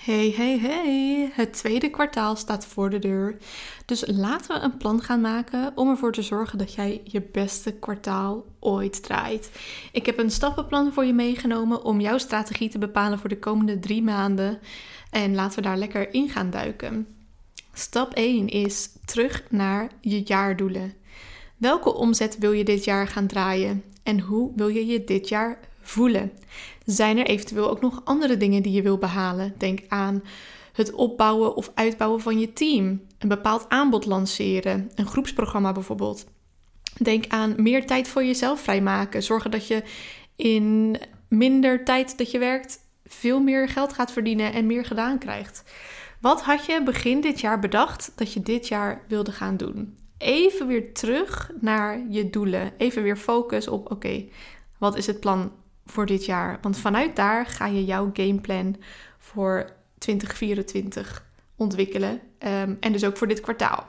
Hey. Het tweede kwartaal staat voor de deur. Dus laten we een plan gaan maken om ervoor te zorgen dat jij je beste kwartaal ooit draait. Ik heb een stappenplan voor je meegenomen om jouw strategie te bepalen voor de komende 3 maanden. En laten we daar lekker in gaan duiken. Stap 1 is terug naar je jaardoelen. Welke omzet wil je dit jaar gaan draaien? En hoe wil je je dit jaar voelen? Zijn er eventueel ook nog andere dingen die je wil behalen? Denk aan het opbouwen of uitbouwen van je team. Een bepaald aanbod lanceren. Een groepsprogramma bijvoorbeeld. Denk aan meer tijd voor jezelf vrijmaken. Zorgen dat je in minder tijd dat je werkt veel meer geld gaat verdienen en meer gedaan krijgt. Wat had je begin dit jaar bedacht dat je dit jaar wilde gaan doen? Even weer terug naar je doelen. Even weer focus op, oké, wat is het plan voor dit jaar? Want vanuit daar ga je jouw gameplan voor 2024 ontwikkelen. En dus ook voor dit kwartaal.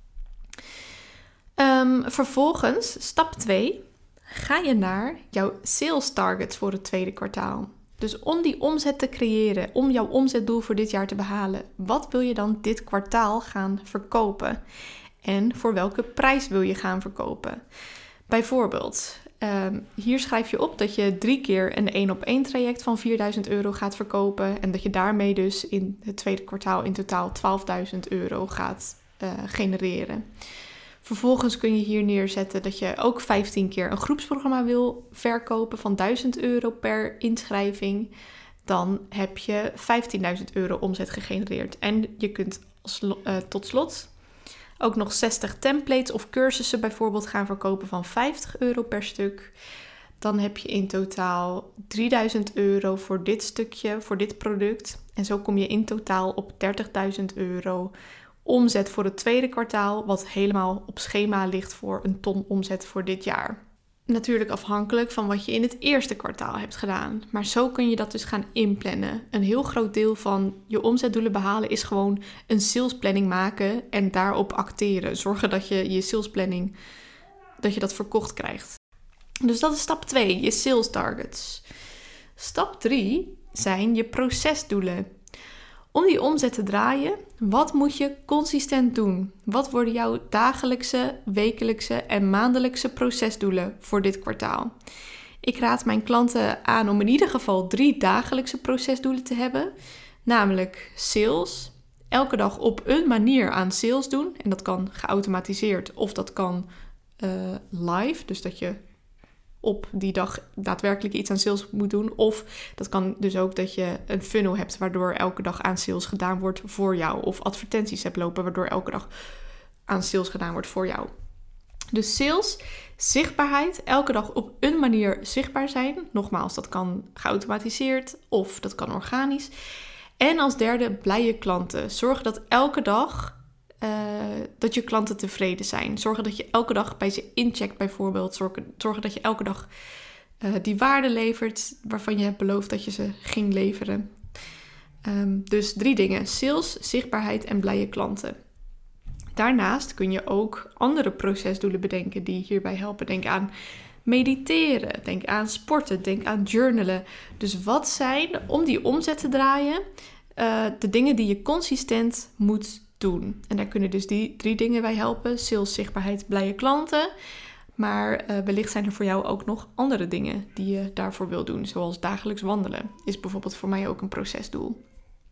Vervolgens, stap 2, ga je naar jouw sales targets voor het tweede kwartaal. Dus om die omzet te creëren, om jouw omzetdoel voor dit jaar te behalen, wat wil je dan dit kwartaal gaan verkopen? En voor welke prijs wil je gaan verkopen? Bijvoorbeeld, hier schrijf je op dat je 3 keer een 1-op-1 traject van €4.000 gaat verkopen. En dat je daarmee dus in het tweede kwartaal in totaal €12.000 gaat genereren. Vervolgens kun je hier neerzetten dat je ook 15 keer een groepsprogramma wil verkopen van €1.000 per inschrijving. Dan heb je €15.000 omzet gegenereerd. En je kunt tot slot ook nog 60 templates of cursussen bijvoorbeeld gaan verkopen van €50 per stuk. Dan heb je in totaal €3.000 voor dit stukje, voor dit product. En zo kom je in totaal op €30.000 omzet voor het tweede kwartaal, wat helemaal op schema ligt voor een ton omzet voor dit jaar. Natuurlijk afhankelijk van wat je in het eerste kwartaal hebt gedaan. Maar zo kun je dat dus gaan inplannen. Een heel groot deel van je omzetdoelen behalen is gewoon een salesplanning maken en daarop acteren. Zorgen dat je je salesplanning, dat je dat verkocht krijgt. Dus dat is stap 2, je sales targets. Stap 3 zijn je procesdoelen. Om die omzet te draaien, wat moet je consistent doen? Wat worden jouw dagelijkse, wekelijkse en maandelijkse procesdoelen voor dit kwartaal? Ik raad mijn klanten aan om in ieder geval 3 dagelijkse procesdoelen te hebben. Namelijk sales, elke dag op een manier aan sales doen. En dat kan geautomatiseerd of dat kan live, dus dat je op die dag daadwerkelijk iets aan sales moet doen. Of dat kan dus ook dat je een funnel hebt waardoor elke dag aan sales gedaan wordt voor jou. Of advertenties hebt lopen waardoor elke dag aan sales gedaan wordt voor jou. Dus sales, zichtbaarheid, elke dag op een manier zichtbaar zijn. Nogmaals, dat kan geautomatiseerd of dat kan organisch. En als derde, blije klanten. Zorg dat elke dag dat je klanten tevreden zijn. Zorgen dat je elke dag bij ze incheckt bijvoorbeeld. Zorgen dat je elke dag die waarde levert waarvan je hebt beloofd dat je ze ging leveren. Dus 3 dingen. Sales, zichtbaarheid en blije klanten. Daarnaast kun je ook andere procesdoelen bedenken die hierbij helpen. Denk aan mediteren, denk aan sporten, denk aan journalen. Dus wat zijn, om die omzet te draaien, de dingen die je consistent moet doen. En daar kunnen dus die 3 dingen bij helpen. Sales, zichtbaarheid, blije klanten. Maar wellicht zijn er voor jou ook nog andere dingen die je daarvoor wil doen. Zoals dagelijks wandelen is bijvoorbeeld voor mij ook een procesdoel.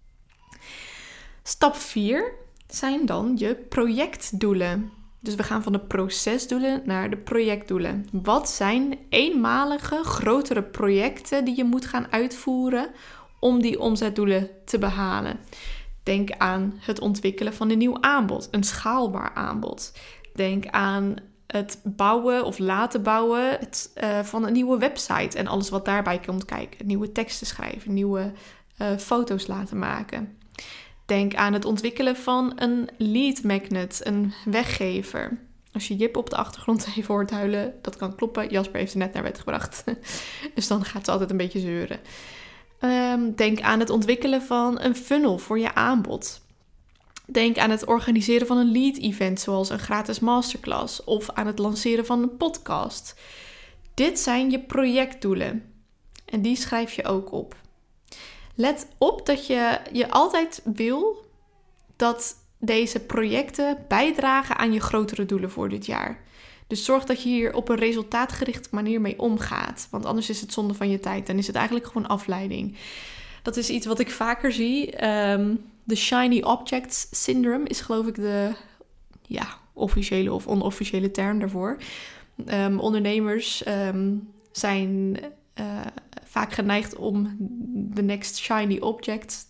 Stap 4 zijn dan je projectdoelen. Dus we gaan van de procesdoelen naar de projectdoelen. Wat zijn eenmalige, grotere projecten die je moet gaan uitvoeren om die omzetdoelen te behalen? Denk aan het ontwikkelen van een nieuw aanbod, een schaalbaar aanbod. Denk aan het bouwen of laten bouwen van een nieuwe website en alles wat daarbij komt kijken. Nieuwe teksten schrijven, nieuwe foto's laten maken. Denk aan het ontwikkelen van een lead magnet, een weggever. Als je Jip op de achtergrond even hoort huilen, dat kan kloppen. Jasper heeft ze net naar bed gebracht. Dus dan gaat ze altijd een beetje zeuren. Denk aan het ontwikkelen van een funnel voor je aanbod. Denk aan het organiseren van een lead-event, zoals een gratis masterclass, of aan het lanceren van een podcast. Dit zijn je projectdoelen. En die schrijf je ook op. Let op dat je altijd wil dat deze projecten bijdragen aan je grotere doelen voor dit jaar. Dus zorg dat je hier op een resultaatgerichte manier mee omgaat. Want anders is het zonde van je tijd. Dan is het eigenlijk gewoon afleiding. Dat is iets wat ik vaker zie. De shiny objects syndrome is geloof ik de officiële of onofficiële term daarvoor. Ondernemers zijn vaak geneigd om de next shiny object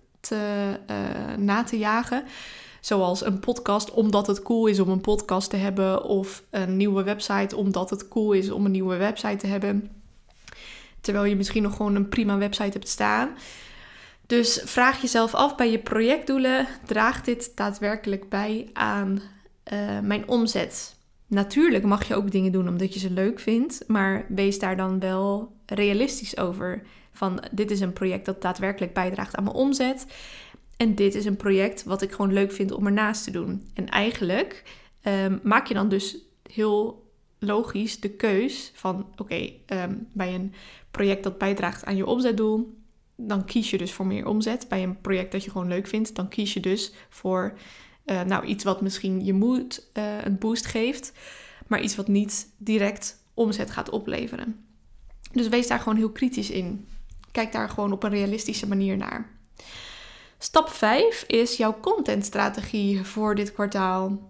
na te jagen. Zoals een podcast, omdat het cool is om een podcast te hebben. Of een nieuwe website, omdat het cool is om een nieuwe website te hebben. Terwijl je misschien nog gewoon een prima website hebt staan. Dus vraag jezelf af bij je projectdoelen. Draagt dit daadwerkelijk bij aan mijn omzet? Natuurlijk mag je ook dingen doen omdat je ze leuk vindt. Maar wees daar dan wel realistisch over. Van dit is een project dat daadwerkelijk bijdraagt aan mijn omzet. En dit is een project wat ik gewoon leuk vind om ernaast te doen. En eigenlijk maak je dan dus heel logisch de keus van bij een project dat bijdraagt aan je omzetdoel, dan kies je dus voor meer omzet. Bij een project dat je gewoon leuk vindt, dan kies je dus voor iets wat misschien je moed een boost geeft, maar iets wat niet direct omzet gaat opleveren. Dus wees daar gewoon heel kritisch in. Kijk daar gewoon op een realistische manier naar. Stap 5 is jouw contentstrategie voor dit kwartaal.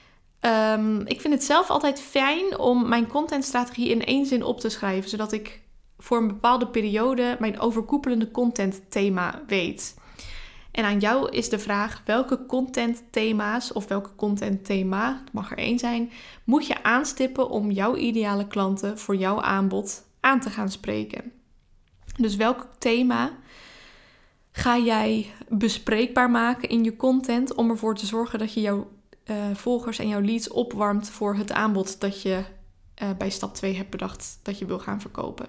Ik vind het zelf altijd fijn om mijn contentstrategie in 1 zin op te schrijven, zodat ik voor een bepaalde periode mijn overkoepelende contentthema weet. En aan jou is de vraag welke contentthema's of welke contentthema, het mag er 1 zijn, moet je aanstippen om jouw ideale klanten voor jouw aanbod aan te gaan spreken. Dus welk thema ga jij bespreekbaar maken in je content om ervoor te zorgen dat je jouw volgers en jouw leads opwarmt voor het aanbod dat je bij stap 2 hebt bedacht dat je wil gaan verkopen.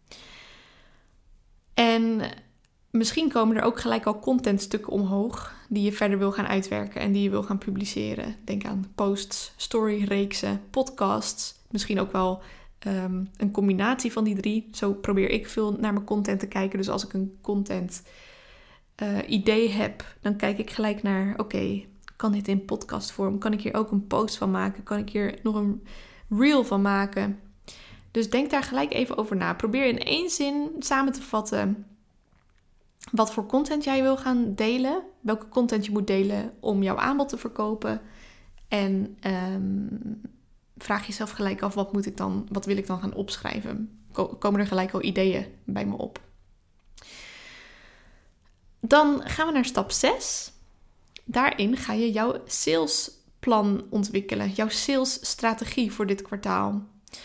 En misschien komen er ook gelijk al contentstukken omhoog die je verder wil gaan uitwerken en die je wil gaan publiceren. Denk aan posts, storyreeksen, podcasts, misschien ook wel een combinatie van die 3. Zo probeer ik veel naar mijn content te kijken. Dus als ik een content idee heb, dan kijk ik gelijk naar, kan dit in podcastvorm? Kan ik hier ook een post van maken? Kan ik hier nog een reel van maken? Dus denk daar gelijk even over na. Probeer in 1 zin samen te vatten wat voor content jij wil gaan delen. Welke content je moet delen om jouw aanbod te verkopen. En vraag jezelf gelijk af, wat wil ik dan gaan opschrijven? Komen er gelijk al ideeën bij me op? Dan gaan we naar stap 6. Daarin ga je jouw salesplan ontwikkelen. Jouw salesstrategie voor dit kwartaal.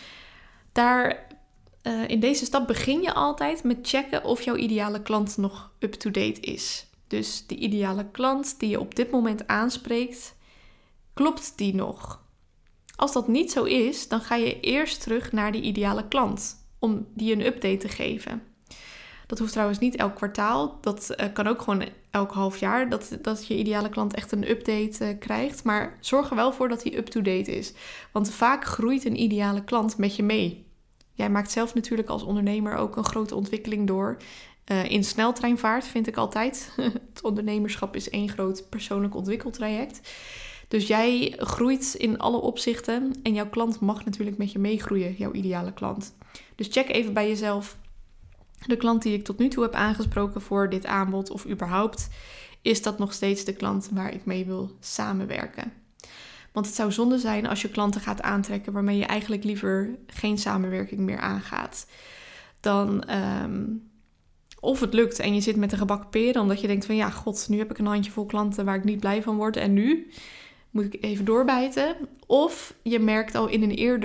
In deze stap begin je altijd met checken of jouw ideale klant nog up-to-date is. Dus de ideale klant die je op dit moment aanspreekt, klopt die nog? Als dat niet zo is, dan ga je eerst terug naar die ideale klant om die een update te geven. Dat hoeft trouwens niet elk kwartaal. Dat kan ook gewoon elk half jaar dat je ideale klant echt een update krijgt. Maar zorg er wel voor dat die up-to-date is. Want vaak groeit een ideale klant met je mee. Jij maakt zelf natuurlijk als ondernemer ook een grote ontwikkeling door. In sneltreinvaart vind ik altijd. Het ondernemerschap is 1 groot persoonlijk ontwikkeltraject. Dus jij groeit in alle opzichten. En jouw klant mag natuurlijk met je meegroeien, jouw ideale klant. Dus check even bij jezelf. De klant die ik tot nu toe heb aangesproken voor dit aanbod of überhaupt, is dat nog steeds de klant waar ik mee wil samenwerken? Want het zou zonde zijn als je klanten gaat aantrekken waarmee je eigenlijk liever geen samenwerking meer aangaat. Dan, of het lukt en je zit met de gebakken peren omdat je denkt van ja, god, nu heb ik een handjevol klanten waar ik niet blij van word en nu moet ik even doorbijten. Of je merkt al in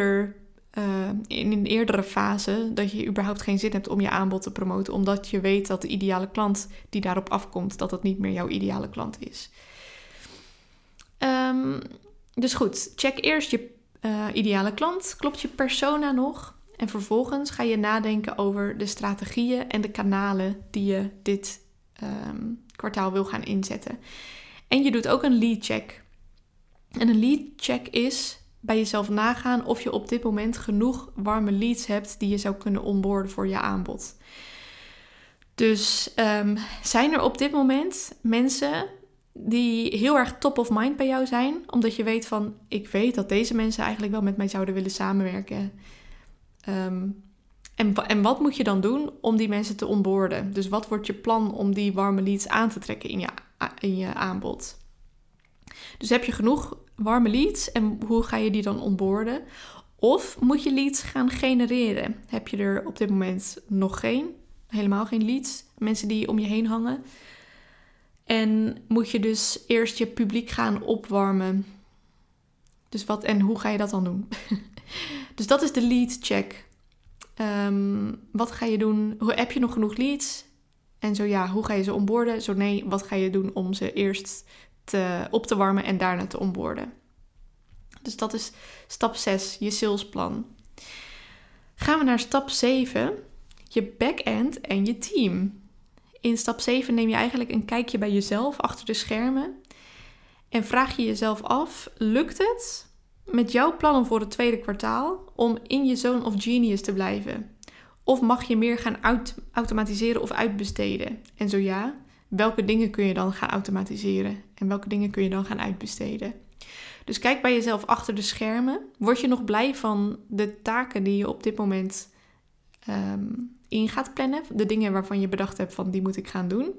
een eerdere fase dat je überhaupt geen zin hebt om je aanbod te promoten, omdat je weet dat de ideale klant die daarop afkomt, dat het niet meer jouw ideale klant is. Dus goed, check eerst je ideale klant. Klopt je persona nog? En vervolgens ga je nadenken over de strategieën en de kanalen die je dit kwartaal wil gaan inzetten. En je doet ook een lead check. En een lead check is bij jezelf nagaan of je op dit moment genoeg warme leads hebt die je zou kunnen onboarden voor je aanbod. Dus zijn er op dit moment mensen die heel erg top of mind bij jou zijn, omdat je weet van, ik weet dat deze mensen eigenlijk wel met mij zouden willen samenwerken. En wat moet je dan doen om die mensen te onboarden? Dus wat wordt je plan om die warme leads aan te trekken in je aanbod? Dus heb je genoeg warme leads en hoe ga je die dan onboarden? Of moet je leads gaan genereren? Heb je er op dit moment nog helemaal geen leads, mensen die om je heen hangen? En moet je dus eerst je publiek gaan opwarmen? Dus hoe ga je dat dan doen? Dus dat is de lead check. Wat ga je doen? Heb je nog genoeg leads? En zo ja, hoe ga je ze onboarden? Zo nee, wat ga je doen om ze eerst op te warmen en daarna te onboarden? Dus dat is stap 6, je salesplan. Gaan we naar stap 7, je back-end en je team. In stap 7 neem je eigenlijk een kijkje bij jezelf achter de schermen. En vraag je jezelf af, lukt het met jouw plannen voor het tweede kwartaal om in je zone of genius te blijven? Of mag je meer gaan automatiseren of uitbesteden? En zo ja, welke dingen kun je dan gaan automatiseren? En welke dingen kun je dan gaan uitbesteden? Dus kijk bij jezelf achter de schermen. Word je nog blij van de taken die je op dit moment in gaat plannen? De dingen waarvan je bedacht hebt van die moet ik gaan doen.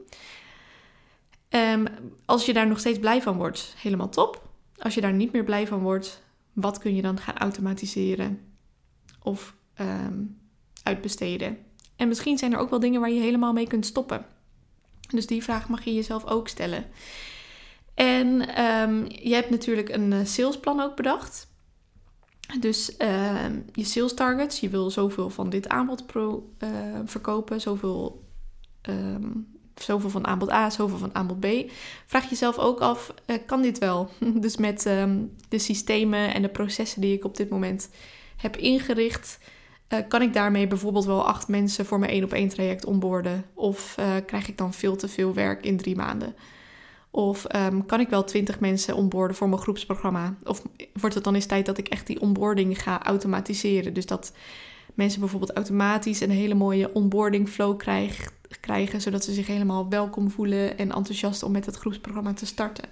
Als je daar nog steeds blij van wordt, helemaal top. Als je daar niet meer blij van wordt, wat kun je dan gaan automatiseren? Of uitbesteden? En misschien zijn er ook wel dingen waar je helemaal mee kunt stoppen. Dus die vraag mag je jezelf ook stellen. En je hebt natuurlijk een salesplan ook bedacht. Dus je sales targets, je wil zoveel van dit aanbod verkopen, zoveel van aanbod A, zoveel van aanbod B. Vraag jezelf ook af, kan dit wel? Dus met de systemen en de processen die ik op dit moment heb ingericht, kan ik daarmee bijvoorbeeld wel 8 mensen voor mijn 1-op-1 traject onboarden? Of krijg ik dan veel te veel werk in 3 maanden? Of kan ik wel 20 mensen onboarden voor mijn groepsprogramma? Of wordt het dan eens tijd dat ik echt die onboarding ga automatiseren? Dus dat mensen bijvoorbeeld automatisch een hele mooie onboarding flow krijgen, zodat ze zich helemaal welkom voelen en enthousiast om met het groepsprogramma te starten.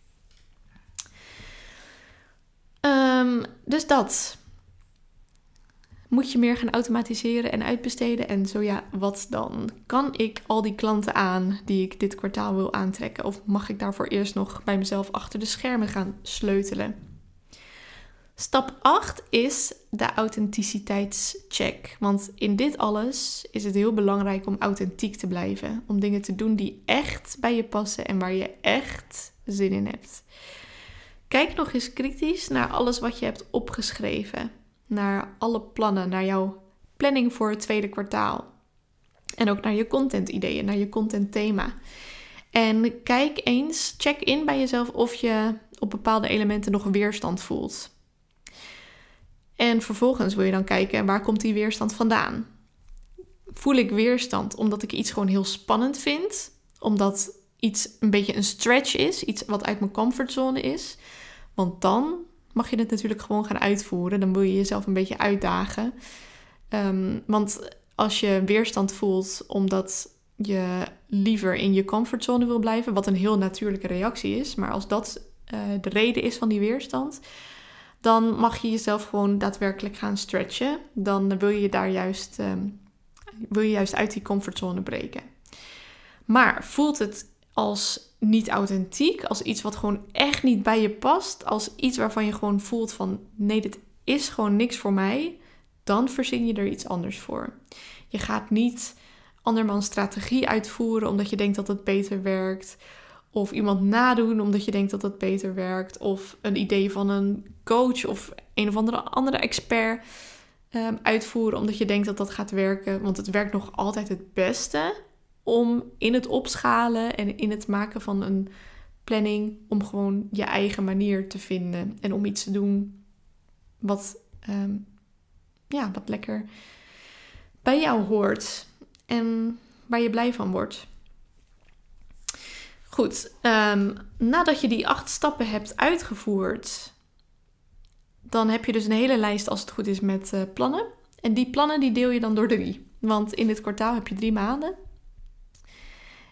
Dus dat. Moet je meer gaan automatiseren en uitbesteden? En zo ja, wat dan? Kan ik al die klanten aan die ik dit kwartaal wil aantrekken? Of mag ik daarvoor eerst nog bij mezelf achter de schermen gaan sleutelen? Stap 8 is de authenticiteitscheck. Want in dit alles is het heel belangrijk om authentiek te blijven. Om dingen te doen die echt bij je passen en waar je echt zin in hebt. Kijk nog eens kritisch naar alles wat je hebt opgeschreven. Naar alle plannen, naar jouw planning voor het tweede kwartaal. En ook naar je content-ideeën, naar je content-thema. En check in bij jezelf of je op bepaalde elementen nog weerstand voelt. En vervolgens wil je dan kijken, waar komt die weerstand vandaan? Voel ik weerstand omdat ik iets gewoon heel spannend vind? Omdat iets een beetje een stretch is, iets wat uit mijn comfortzone is? Want dan mag je het natuurlijk gewoon gaan uitvoeren. Dan wil je jezelf een beetje uitdagen. Want als je weerstand voelt omdat je liever in je comfortzone wil blijven, wat een heel natuurlijke reactie is, maar als dat de reden is van die weerstand, dan mag je jezelf gewoon daadwerkelijk gaan stretchen. Dan wil je juist uit die comfortzone breken. Maar voelt het als niet authentiek, als iets wat gewoon echt niet bij je past, als iets waarvan je gewoon voelt van nee, dit is gewoon niks voor mij, dan verzin je er iets anders voor. Je gaat niet andermans strategie uitvoeren omdat je denkt dat het beter werkt, of iemand nadoen omdat je denkt dat het beter werkt, of een idee van een coach of een of andere expert uitvoeren omdat je denkt dat dat gaat werken, want het werkt nog altijd het beste om in het opschalen en in het maken van een planning, om gewoon je eigen manier te vinden en om iets te doen wat lekker bij jou hoort en waar je blij van wordt. Goed, nadat je die 8 stappen hebt uitgevoerd, dan heb je dus een hele lijst als het goed is met plannen. En die plannen die deel je dan door 3. Want in dit kwartaal heb je 3 maanden.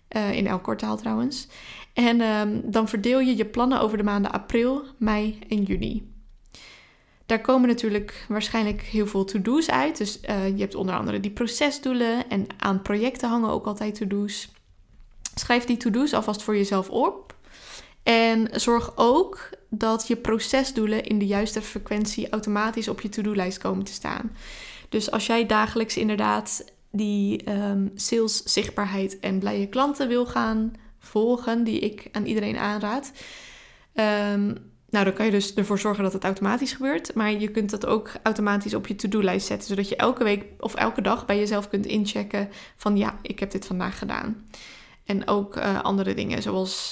In elk kwartaal trouwens. En dan verdeel je je plannen over de maanden april, mei en juni. Daar komen natuurlijk waarschijnlijk heel veel to-do's uit. Dus je hebt onder andere die procesdoelen en aan projecten hangen ook altijd to-do's. Schrijf die to-do's alvast voor jezelf op. En zorg ook dat je procesdoelen in de juiste frequentie automatisch op je to-do-lijst komen te staan. Dus als jij dagelijks inderdaad die sales, zichtbaarheid en blije klanten wil gaan volgen, die ik aan iedereen aanraad, dan kan je dus ervoor zorgen dat het automatisch gebeurt. Maar je kunt dat ook automatisch op je to-do-lijst zetten, zodat je elke week of elke dag bij jezelf kunt inchecken van ja, ik heb dit vandaag gedaan. En ook andere dingen zoals,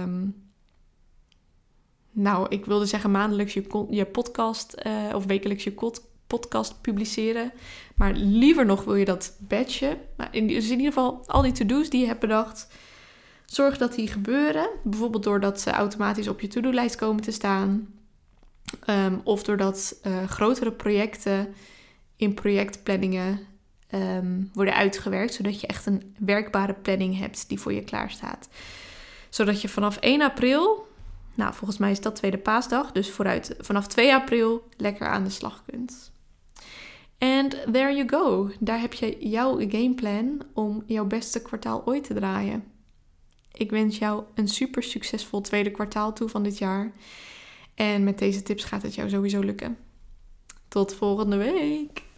ik wilde zeggen maandelijks je podcast of wekelijks je podcast publiceren. Maar liever nog wil je dat batchen. Dus in ieder geval al die to-do's die je hebt bedacht, zorg dat die gebeuren. Bijvoorbeeld doordat ze automatisch op je to-do-lijst komen te staan. Of doordat grotere projecten in projectplanningen worden uitgewerkt. Zodat je echt een werkbare planning hebt die voor je klaar staat. Zodat je vanaf 1 april, volgens mij is dat tweede paasdag. Dus vanaf 2 april lekker aan de slag kunt. And there you go. Daar heb je jouw gameplan om jouw beste kwartaal ooit te draaien. Ik wens jou een super succesvol tweede kwartaal toe van dit jaar. En met deze tips gaat het jou sowieso lukken. Tot volgende week.